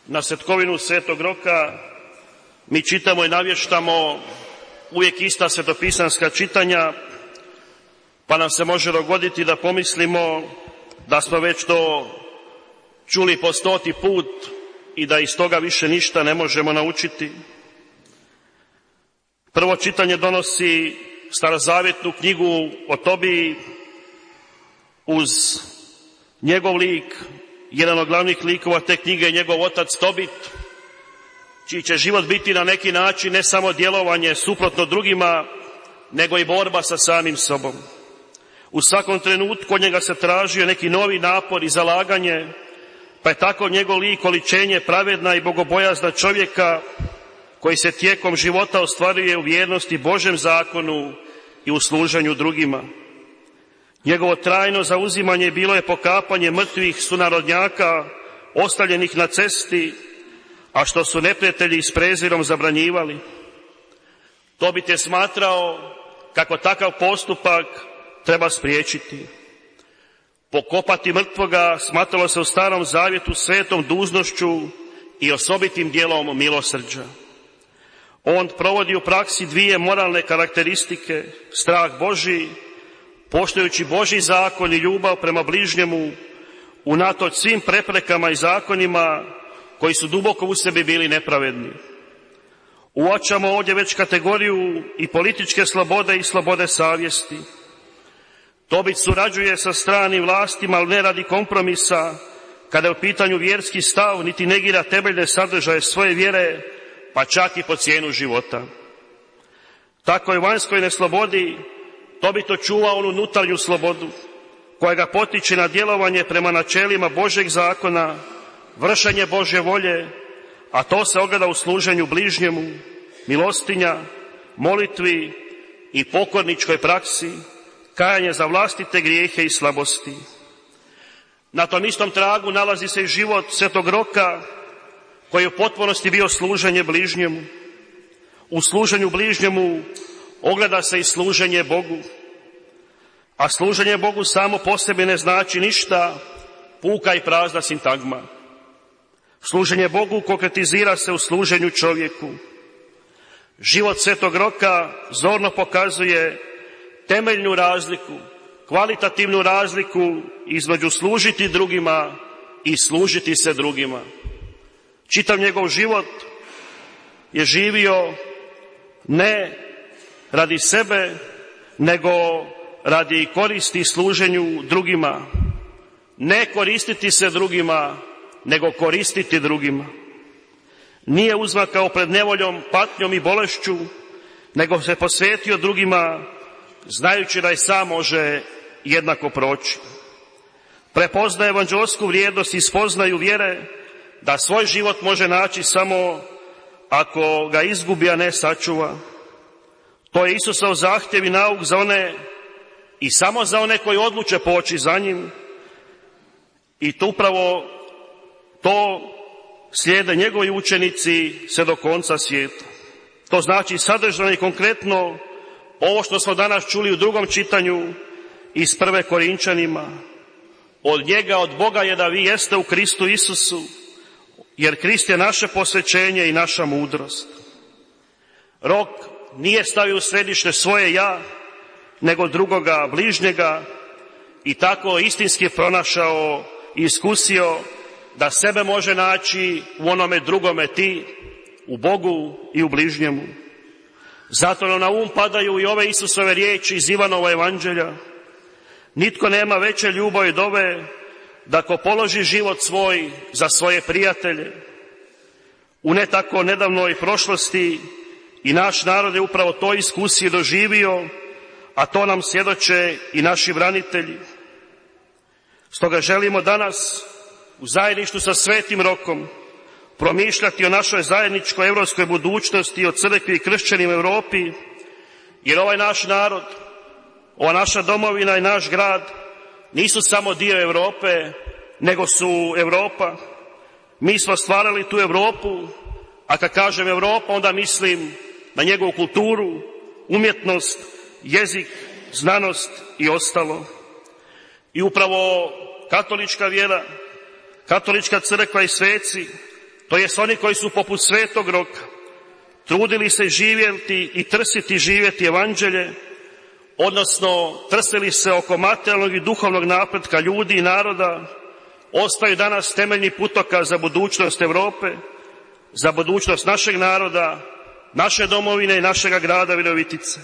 Na svetkovinu Svetog Roka mi čitamo i navještamo uvijek ista svetopisanska čitanja, pa nam se može dogoditi da pomislimo da smo već to čuli po 100. put i da iz toga više ništa ne možemo naučiti. Prvo čitanje donosi starozavjetnu knjigu o Tobiji uz njegov lik, jedan od glavnih likova te knjige je njegov otac Tobit, čiji će život biti na neki način ne samo djelovanje suprotno drugima, nego i borba sa samim sobom. U svakom trenutku od njega se tražio neki novi napor i zalaganje, pa je tako njegov lik oličenje pravedna i bogobojazna čovjeka koji se tijekom života ostvaruje u vjernosti Božjem zakonu i u služenju drugima. Njegovo trajno zauzimanje bilo je pokapanje mrtvih sunarodnjaka ostavljenih na cesti, a što su neprijatelji s prezirom zabranjivali. Tobit je smatrao kako takav postupak treba spriječiti. Pokopati mrtvoga smatralo se u Starom zavjetu svetom dužnošću i osobitim dijelom milosrđa. On provodi u praksi dvije moralne karakteristike, strah Božji, poštujući Božji zakon i ljubav prema bližnjemu, unatoč svim preprekama i zakonima koji su duboko u sebi bili nepravedni. Uočamo ovdje već kategoriju i političke slobode i slobode savjesti. Tobit surađuje sa stranim vlastima, ali ne radi kompromisa, kada je u pitanju vjerski stav, niti negira temeljne sadržaje svoje vjere, pa čak i po cijenu života. Tako je vanjskoj neslobodi Tobit očuva onu unutarnju slobodu, koja ga potiče na djelovanje prema načelima Božjeg zakona, vršenje Božje volje, a to se ogleda u služenju bližnjemu, milostinja, molitvi i pokorničkoj praksi, kajanje za vlastite grijehe i slabosti. Na tom istom tragu nalazi se i život Svetog Roka, koji je u potpunosti bio služenje bližnjemu. U služenju bližnjemu ogleda se i služenje Bogu, a služenje Bogu samo po sebi ne znači ništa, puka i prazna sintagma. Služenje Bogu konkretizira se u služenju čovjeku. Život Svetog Roka zorno pokazuje temeljnu razliku, kvalitativnu razliku između služiti drugima i služiti se drugima. Čitav njegov život je živio ne radi sebe, nego radi koristi i služenju drugima. Ne koristiti se drugima, nego koristiti drugima. Nije uzmakao pred nevoljom, patnjom i bolešću, nego se posvetio drugima, znajući da i sam može jednako proći. Prepoznaje evanđelsku vrijednost i spoznaju vjere da svoj život može naći samo ako ga izgubi, a ne sačuva. To je Isusov zahtjev i nauk za one i samo za one koji odluče poći za njim, i to upravo to slijede njegovi učenici sve do konca svijeta. To znači sadržajno i konkretno ovo što smo danas čuli u drugom čitanju iz 1. Korinčanima. Od njega, od Boga je da vi jeste u Kristu Isusu, jer Krist je naše posvećenje i naša mudrost. Rok nije stavio u središte svoje ja, nego drugoga, bližnjega, i tako istinski pronašao i iskusio da sebe može naći u onome drugome ti, u Bogu i u bližnjemu. Zato nam na um padaju i ove Isusove riječi iz Ivanova evanđelja. Nitko nema veće ljubavi od ove, da ko položi život svoj za svoje prijatelje. U ne tako nedavnoj prošlosti i naš narod je upravo to iskusio i doživio, a to nam svjedoče i naši branitelji. Stoga želimo danas u zajedništvu sa Svetim Rokom promišljati o našoj zajedničkoj europskoj budućnosti i o crkvi i kršćanima u Europi, jer ovaj naš narod, ova naša domovina i naš grad nisu samo dio Europe, nego su Europa. Mi smo stvarali tu Europu, a kad kažem Europa, onda mislim na njegovu kulturu, umjetnost, jezik, znanost i ostalo. I upravo katolička vjera, katolička crkva i sveci to jest oni koji su poput Svetog Roka trudili se živjeti i trsiti živjeti evanđelje, odnosno trsili se oko materijalnog i duhovnog napretka ljudi i naroda, ostaju danas temeljni putokaz za budućnost Europe, za budućnost našeg naroda, naše domovine i našega grada Virovitice.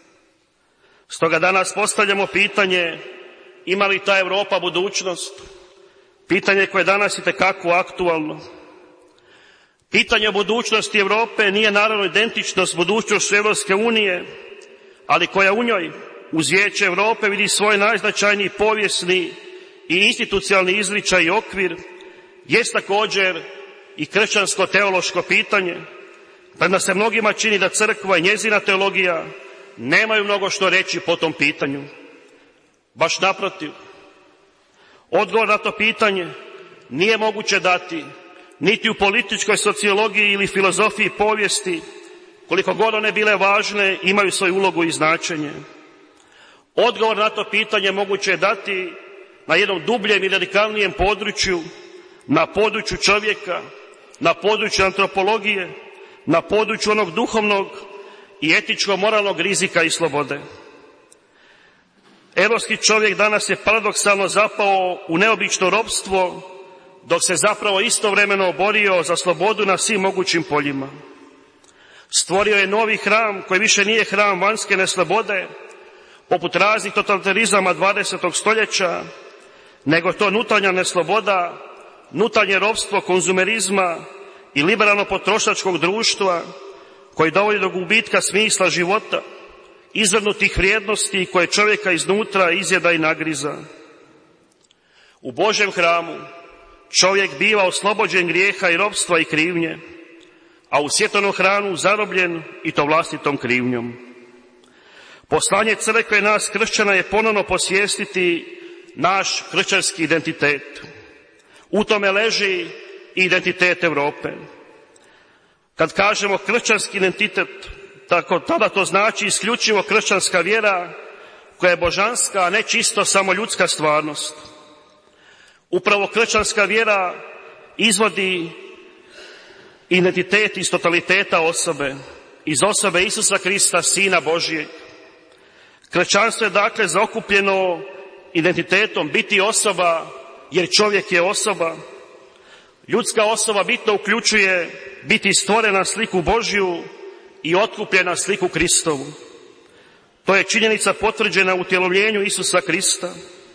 Stoga danas postavljamo pitanje, ima li ta Europa budućnost? Pitanje koje je danas itekako aktualno. Pitanje o budućnosti Europe nije naravno identično s budućnošću Evropske unije, ali koja u njoj, uz Vijeće Europe, vidi svoj najznačajniji povijesni i institucionalni izričaj i okvir, jest također i kršćansko-teološko pitanje, premda se mnogima čini da crkva i njezina teologija nemaju mnogo što reći po tom pitanju. Baš naprotiv. Odgovor na to pitanje nije moguće dati niti u političkoj sociologiji ili filozofiji povijesti, koliko god one bile važne, imaju svoju ulogu i značenje. Odgovor na to pitanje moguće je dati na jednom dubljem i radikalnijem području, na području čovjeka, na području antropologije, na području onog duhovnog i etičko-moralnog rizika i slobode. Evropski čovjek danas je paradoksalno zapao u neobično ropstvo, dok se zapravo istovremeno borio za slobodu na svim mogućim poljima. Stvorio je novi hram koji više nije hram vanjske neslobode, poput raznih totalitarizama 20. stoljeća, nego to nutarnja nesloboda, nutarnje ropstvo konzumerizma i liberalno-potrošačkog društva koji dovodi do gubitka smisla života, izvrnutih vrijednosti koje čovjeka iznutra izjeda i nagriza. U Božjem hramu čovjek biva oslobođen grijeha i ropstva i krivnje, a u svjetovnom hramu zarobljen i to vlastitom krivnjom. Poslanje crkve nas kršćana je ponovno posvijestiti naš kršćanski identitet. U tome leži i identitet Europe. Kad kažemo kršćanski identitet, tada to znači isključivo kršćanska vjera koja je božanska, a ne čisto samo ljudska stvarnost. Upravo kršćanska vjera izvodi identitet iz totaliteta osobe, iz osobe Isusa Krista, Sina Božijeg. Kršćanstvo je dakle zaokupljeno identitetom biti osoba, jer čovjek je osoba. Ljudska osoba bitno uključuje biti stvorena sliku Božju i otkupljena sliku Kristovu. To je činjenica potvrđena u utjelovljenju Isusa Krista.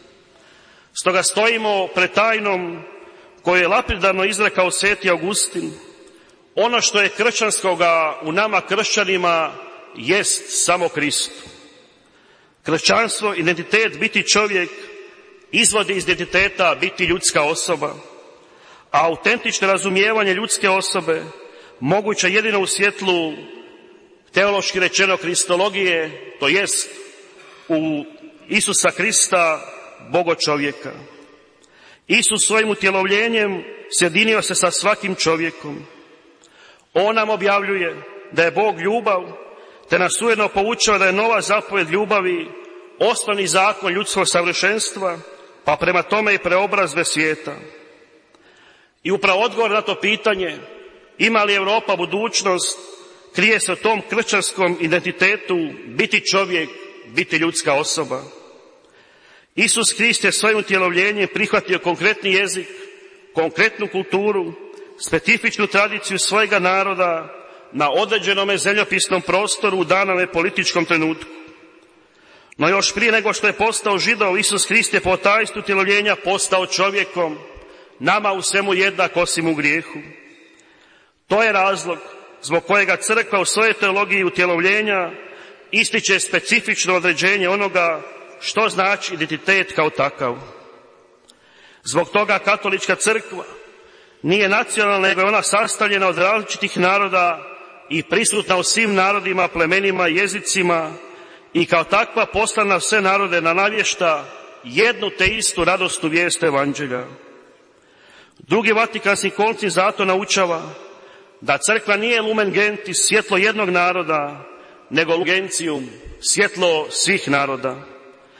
Stoga stojimo pred tajnom koju je lapidarno izrekao Sveti Augustin. Ono što je kršćanskoga u nama kršćanima jest samo Krist. Kršćanstvo, identitet biti čovjek, izvodi iz identiteta biti ljudska osoba, a autentično razumijevanje ljudske osobe moguće jedino u svjetlu teološki rečeno kristologije, to jest u Isusa Krista, Boga čovjeka. Isus svojim utjelovljenjem sjedinio se sa svakim čovjekom. On nam objavljuje da je Bog ljubav, te nas ujedno poučava da je nova zapovjed ljubavi osnovni zakon ljudskog savršenstva, pa prema tome i preobrazbe svijeta. I upravo odgovor na to pitanje, ima li Europa budućnost, krije se u tom kršćanskom identitetu biti čovjek, biti ljudska osoba. Isus Krist je svojim utjelovljenjem prihvatio konkretni jezik, konkretnu kulturu, specifičnu tradiciju svojega naroda na određenome zemljopisnom prostoru u danome političkom trenutku. No još prije nego što je postao Židov, Isus Krist je po tajstvu utjelovljenja postao čovjekom, nama u svemu jednak osim u grijehu. To je razlog zbog kojega crkva u svojoj teologiji utjelovljenja ističe specifično određenje onoga što znači identitet kao takav. Zbog toga katolička crkva nije nacionalna, nego je ona sastavljena od različitih naroda i prisutna u svim narodima, plemenima i jezicima i kao takva poslana sve narode na navješta jednu te istu radosnu vijest evanđelja. Drugi Vatikanski koncil zato naučava da crkva nije lumen gentis, svjetlo jednog naroda, nego lumen gentium, svjetlo svih naroda.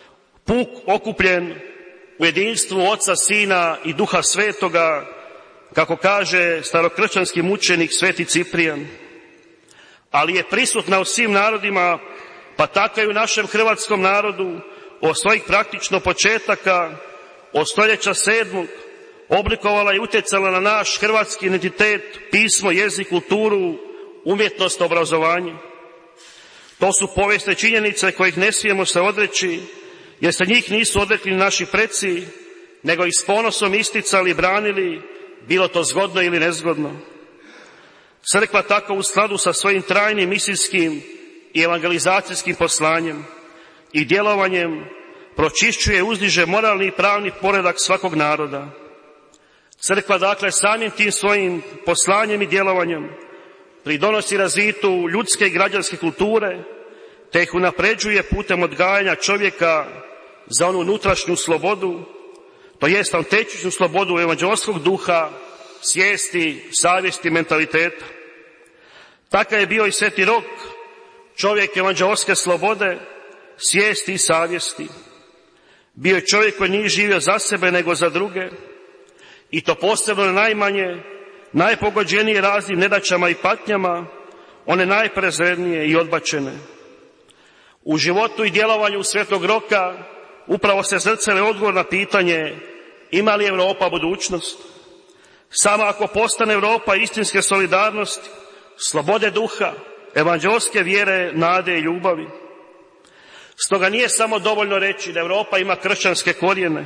Puk okupljen u jedinstvu Oca, Sina i Duha Svetoga kako kaže starokršćanski mučenik Sveti Ciprijan, ali je prisutna u svim narodima, pa tako i u našem hrvatskom narodu od svojih praktično početaka, od stoljeća 7. oblikovala i utjecala na naš hrvatski identitet, pismo, jezik, kulturu, umjetnost, obrazovanje. To su povijesne činjenice kojih ne smijemo se odreći, jer se njih nisu odrekli naši preci, nego ih s ponosom isticali i branili, bilo to zgodno ili nezgodno. Crkva tako u skladu sa svojim trajnim misijskim i evangelizacijskim poslanjem i djelovanjem pročišćuje i uzdiže moralni i pravni poredak svakog naroda. Crkva dakle samim tim svojim poslanjem i djelovanjem pridonosi razvitu ljudske i građanske kulture, te ih unapređuje putem odgajanja čovjeka za onu unutrašnju slobodu, to jest autentičnu slobodu evanđelskog duha, svijesti, savjesti, mentaliteta. Takav je bio i Sveti Rok, čovjek evanđelske slobode, svijesti i savjesti. Bio je čovjek koji nije živio za sebe nego za druge, i to posebno najmanje, najpogođenije raznim nedaćama i patnjama, one najprezrednije i odbačene. U životu i djelovanju Svetog Roka upravo se zrcali odgovor na pitanje ima li Europa budućnost. Samo ako postane Europa istinske solidarnosti, slobode duha, evanđelske vjere, nade i ljubavi. Stoga nije samo dovoljno reći da Europa ima kršćanske korijene,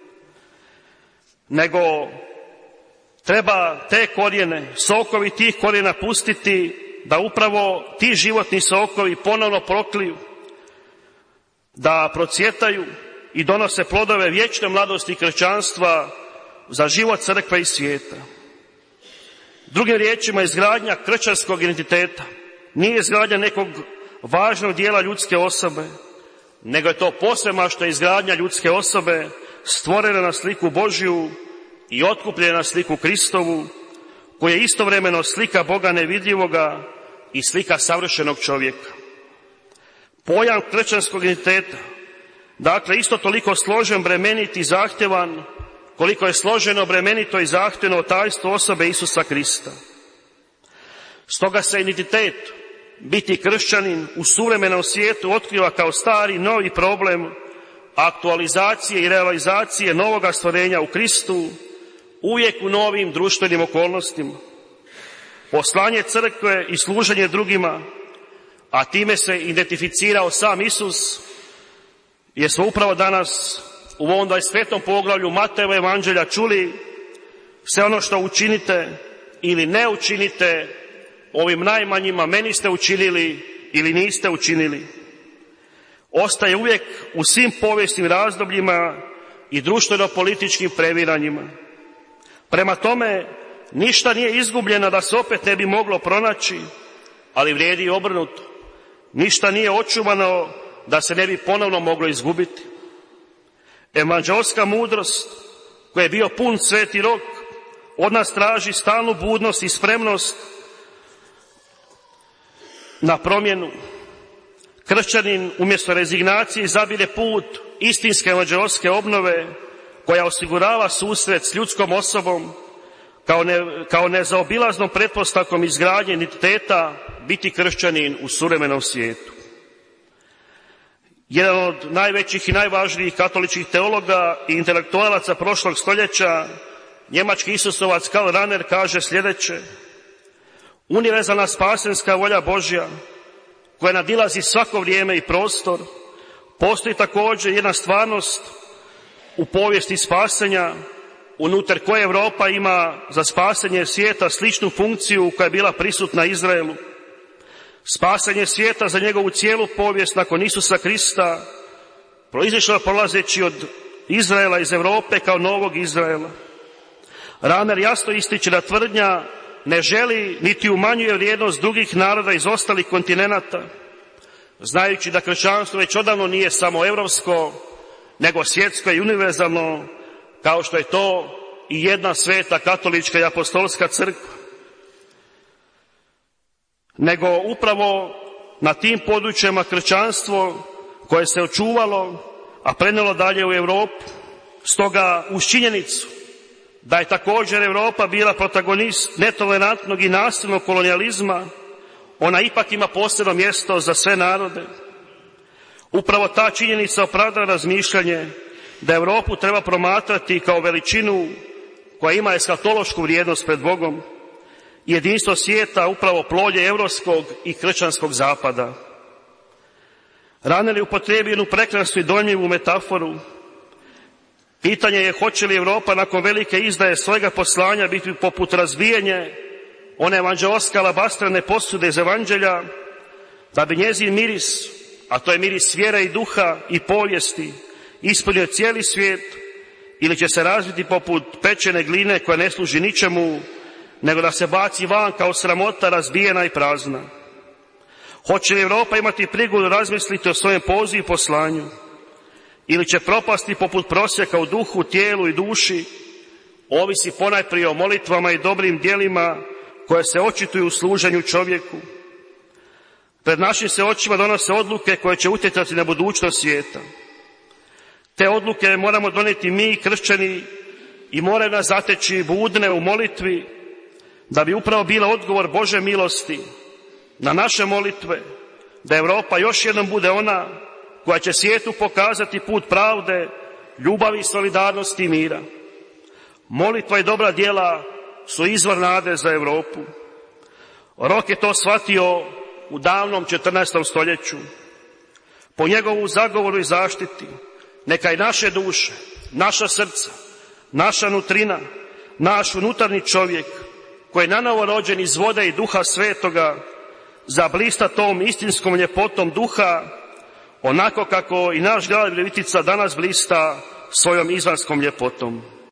nego treba te korijene, sokovi tih korijena pustiti, da upravo ti životni sokovi ponovno prokliju, da procvjetaju i donose plodove vječne mladosti kršćanstva za život crkve i svijeta. Drugim riječima, izgradnja kršćanskog identiteta nije izgradnja nekog važnog dijela ljudske osobe, nego je to posvemašna izgradnja ljudske osobe stvorena na sliku Božju i otkupljena na sliku Kristovu, koja je istovremeno slika Boga nevidljivoga i slika savršenog čovjeka. Pojam kršćanskog identiteta, dakle, isto toliko složen, bremenit i zahtjevan, koliko je složeno, bremenito i zahtjevno tajstvo osobe Isusa Krista. Stoga se identitet, biti kršćanin, u suvremenom svijetu otkriva kao stari, novi problem aktualizacije i realizacije novoga stvorenja u Kristu, uvijek u novim društvenim okolnostima. Poslanje crkve i služenje drugima, a time se identificirao sam Isus, jer smo upravo danas u ovom 25. poglavlju Matejeva evanđelja čuli: sve ono što učinite ili ne učinite ovim najmanjima, meni ste učinili ili niste učinili. Ostaje uvijek u svim povijesnim razdobljima i društveno-političkim previranjima. Prema tome, ništa nije izgubljeno da se opet ne bi moglo pronaći, ali vrijedi i obrnuto. Ništa nije očuvano da se ne bi ponovno moglo izgubiti. Evanđelska mudrost, koja je bio pun Sveti Rok, od nas traži stalnu budnost i spremnost na promjenu. Kršćanin umjesto rezignacije izabire put istinske evanđelske obnove, koja osigurava susret s ljudskom osobom kao nezaobilaznom pretpostavkom izgradnje identiteta biti kršćanin u suvremenom svijetu. Jedan od najvećih i najvažnijih katoličkih teologa i intelektualaca prošlog stoljeća, njemački isusovac Karl Rahner, kaže sljedeće: univerzalna spasenska volja Božja, koja nadilazi svako vrijeme i prostor, postoji također jedna stvarnost u povijesti spasenja, unutar koje Europa ima za spasenje svijeta sličnu funkciju koja je bila prisutna Izraelu. Spasenje svijeta za njegovu cijelu povijest nakon Isusa Krista proizišlo polazeći od Izraela iz Europe kao novog Izraela. Rahner jasno ističe da tvrdnja ne želi niti umanjuje vrijednost drugih naroda iz ostalih kontinenata, znajući da kršćanstvo već odavno nije samo europsko, nego svjetsko i univerzalno, kao što je to i jedna sveta katolička i apostolska crkva. Nego upravo na tim područjima kršćanstvo koje se očuvalo, a prenijelo dalje u Europu. Stoga uz činjenicu da je također Europa bila protagonist netolerantnog i nasilnog kolonijalizma, ona ipak ima posebno mjesto za sve narode. Upravo ta činjenica opravdava razmišljanje da Europu treba promatrati kao veličinu koja ima eskatološku vrijednost pred Bogom. Jedinstvo svijeta upravo plodje europskog i kršćanskog zapada. Raneli upotrijebio jednu prekrasnu i dojmljivu metaforu. Pitanje je hoće li Europa nakon velike izdaje svojega poslanja biti poput razbijanja one evanđeoske alabastrene posude iz evanđelja, da bi njezin miris, a to je miris vjere i duha i povijesti, ispunio cijeli svijet, ili će se razviti poput pečene gline koja ne služi ničemu, nego da se baci van kao sramota, razbijena i prazna. Hoće li Europa imati prigodu razmisliti o svojem pozivu i poslanju, ili će propasti poput prosjeka u duhu, tijelu i duši, ovisi ponajprije o molitvama i dobrim djelima koje se očituju u služenju čovjeku. Pred našim se očima donose odluke koje će utjecati na budućnost svijeta. Te odluke moramo donijeti mi, kršćani, i moraju nas zateći budne u molitvi, da bi upravo bila odgovor Bože milosti na naše molitve, da Europa još jednom bude ona koja će svijetu pokazati put pravde, ljubavi, solidarnosti i mira. Molitva i dobra djela su izvor nade za Europu. Rok je to shvatio u davnom 14. stoljeću. Po njegovu zagovoru i zaštiti neka i naše duše, naša srca, naša nutrina, naš unutarnji čovjek koji je nanovo rođen iz vode i duha svetoga zablista tom istinskom ljepotom duha, onako kako i naš grad Virovitica danas blista svojom izvanskom ljepotom.